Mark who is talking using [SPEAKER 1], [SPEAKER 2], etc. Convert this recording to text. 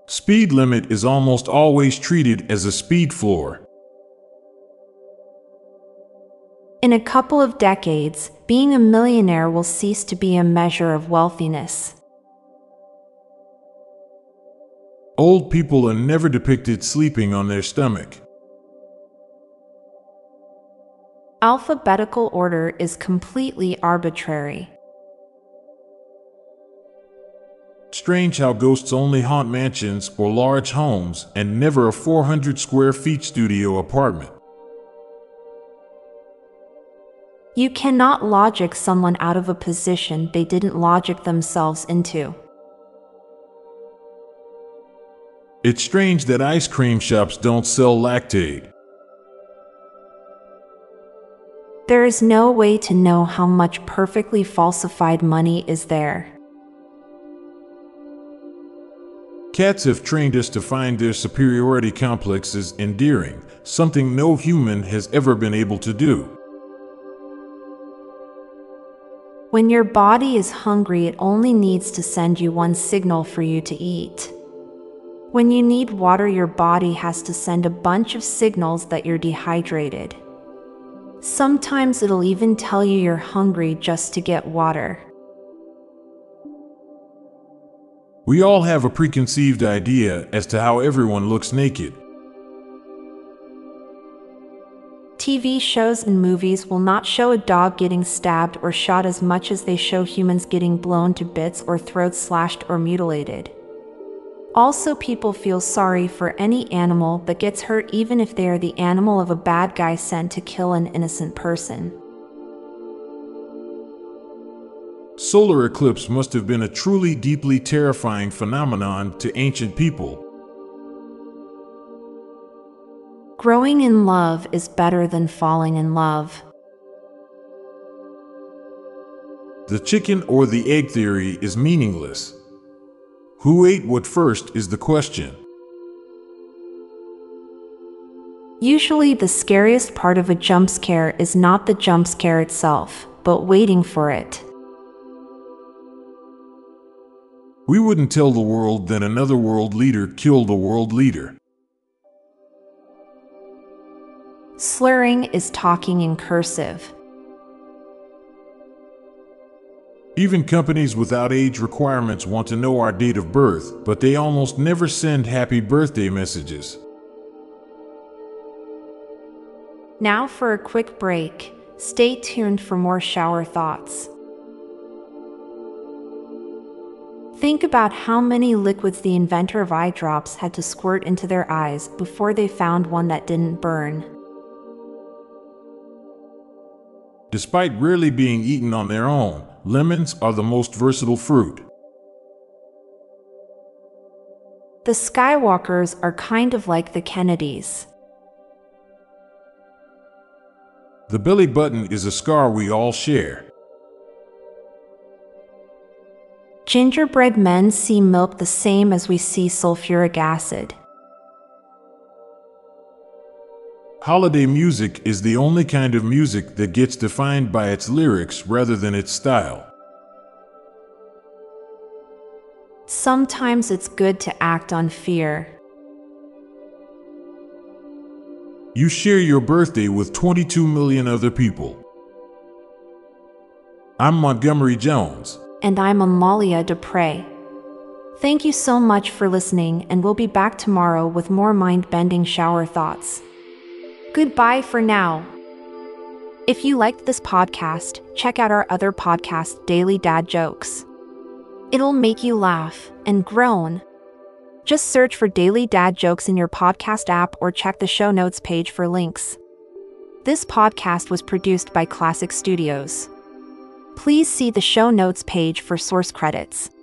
[SPEAKER 1] Speed limit is almost always treated as a speed floor.
[SPEAKER 2] In a couple of decades, being a millionaire will cease to be a measure of wealthiness.
[SPEAKER 1] Old people are never depicted sleeping on their stomach.
[SPEAKER 2] Alphabetical order is completely arbitrary.
[SPEAKER 1] Strange how ghosts only haunt mansions or large homes and never a 400 square feet studio apartment.
[SPEAKER 2] You cannot logic someone out of a position they didn't logic themselves into.
[SPEAKER 1] It's strange that ice cream shops don't sell Lactaid.
[SPEAKER 2] There is no way to know how much perfectly falsified money is there.
[SPEAKER 1] Cats have trained us to find their superiority complexes endearing, something no human has ever been able to do.
[SPEAKER 2] When your body is hungry, it only needs to send you one signal for you to eat. When you need water, your body has to send a bunch of signals that you're dehydrated. Sometimes it'll even tell you you're hungry just to get water.
[SPEAKER 1] We all have a preconceived idea as to how everyone looks naked.
[SPEAKER 2] TV shows and movies will not show a dog getting stabbed or shot as much as they show humans getting blown to bits or throats slashed or mutilated. Also, people feel sorry for any animal that gets hurt, even if they are the animal of a bad guy sent to kill an innocent person.
[SPEAKER 1] Solar eclipse must have been a truly deeply terrifying phenomenon to ancient people.
[SPEAKER 2] Growing in love is better than falling in love.
[SPEAKER 1] The chicken or the egg theory is meaningless. Who ate what first is the question.
[SPEAKER 2] Usually the scariest part of a jump scare is not the jump scare itself, but waiting for it.
[SPEAKER 1] We wouldn't tell the world that another world leader killed a world leader.
[SPEAKER 2] Slurring is talking in cursive.
[SPEAKER 1] Even companies without age requirements want to know our date of birth, but they almost never send happy birthday messages.
[SPEAKER 2] Now for a quick break. Stay tuned for more shower thoughts. Think about how many liquids the inventor of eye drops had to squirt into their eyes before they found one that didn't burn.
[SPEAKER 1] Despite rarely being eaten on their own, lemons are the most versatile fruit.
[SPEAKER 2] The Skywalkers are kind of like the Kennedys.
[SPEAKER 1] The belly button is a scar we all share.
[SPEAKER 2] Gingerbread men see milk the same as we see sulfuric acid.
[SPEAKER 1] Holiday music is the only kind of music that gets defined by its lyrics rather than its style.
[SPEAKER 2] Sometimes it's good to act on fear.
[SPEAKER 1] You share your birthday with 22 million other people. I'm Montgomery Jones.
[SPEAKER 2] And I'm Amalia Dupre. Thank you so much for listening, and we'll be back tomorrow with more mind-bending shower thoughts. Goodbye for now. If you liked this podcast, check out our other podcast, Daily Dad Jokes. It'll make you laugh and groan. Just search for Daily Dad Jokes in your podcast app or check the show notes page for links. This podcast was produced by Classic Studios. Please see the show notes page for source credits.